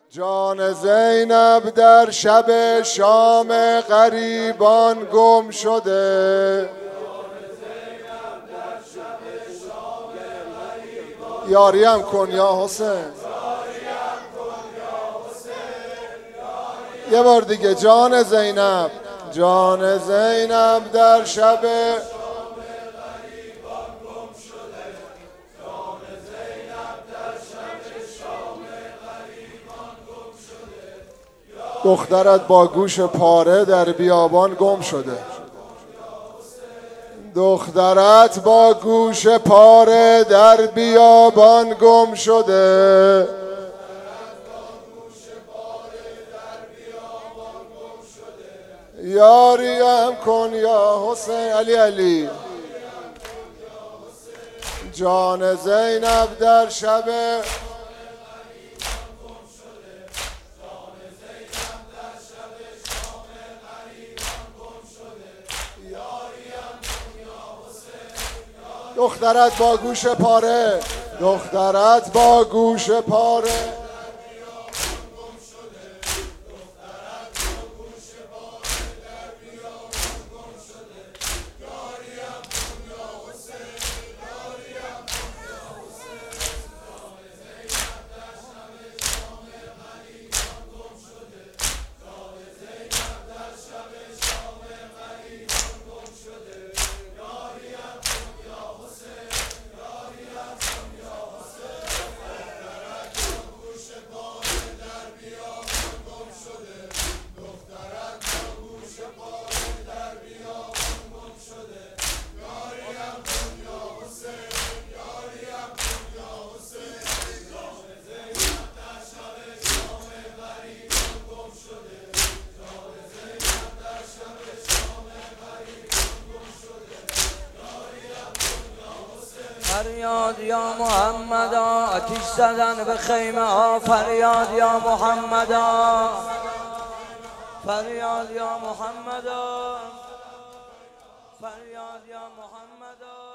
جان زینب در شب شام غریبان گم شده. یاریم کن یا حسین. یه بار دیگه. جان زینب، جان زینب در شب دخترت با گوش پاره در بیابان گم شده. دخترت با گوش پاره در بیابان گم شده. یاریم کن یا حسین. علی علی. جان زینب در شب دخترت با گوش پاره، دخترت با گوش پاره فریاد یا محمدا، آتش زدن به خیمه ها. فریاد یا محمدا، فریاد یا محمدا، فریاد یا محمدا.